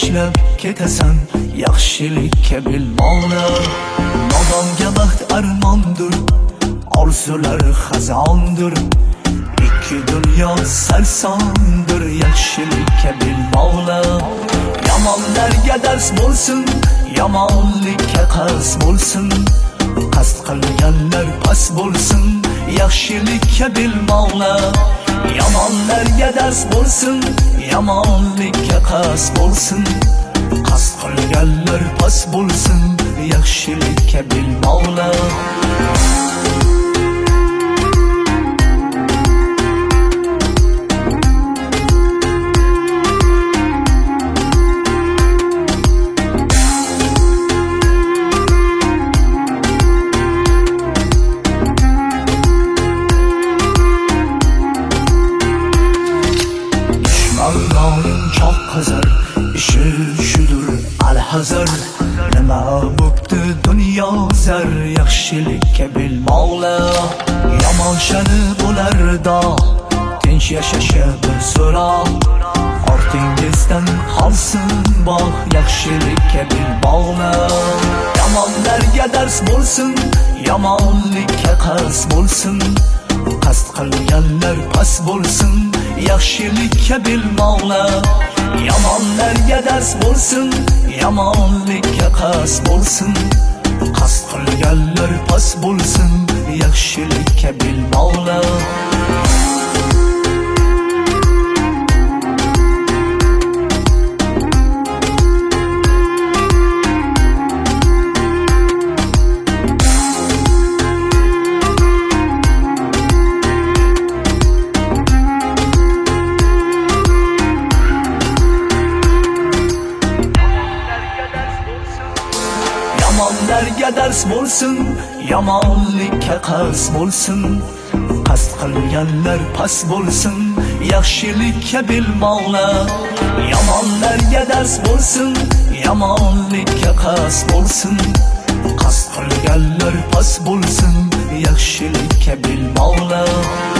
tashlab ketasan, yaxshilikka bilmoqla. Nodonga baxt armondir, orzular xazondir. Ikki dunyo sarsondir, yaxshilikka bilmoqla. Yomonlarga dars bo'lsin, yomonlikka qasd bo'lsin. Qasd qilganlar pas bo'lsin, yaxshilikka bilmoqla. Yomonlarga dars bo'lsin, yomonlikka qasd bo'lsin. Qasd qilganlar pas bo'lsin, yaxshilikka bilmoqla. Allah'ın çok kızar, işi şudur alhazar. Nima bo'pti dunyo zar, yaxshilikka bilmoqla. Yomonshani bo'larda, tinch yashashi bir so'roq. Ortingizdan qolsin bog', yaxshilikka bilmoqla. Yomonlarga dars bo'lsin, yomonlikka qasd bo'lsin. Qasd qilganlar pas bo'lsin, yaxshilikka bilmoqla. Yomonlarga dars bo'lsin, yomonlikka qasd bo'lsin. Qasd qilganlar pas bo'lsin, yaxshilikka bilmoqla. Yomonlarga dars bo'lsin, yomonlikka qasd bo'lsin. Qasd qilganlar pas bo'lsin, yaxshilikka bilmoqla. Yomonlarga dars bo'lsin, yomonlikka qasd bo'lsin. Qasd qilganlar pas bo'lsin, yaxshilikka bilmoqla.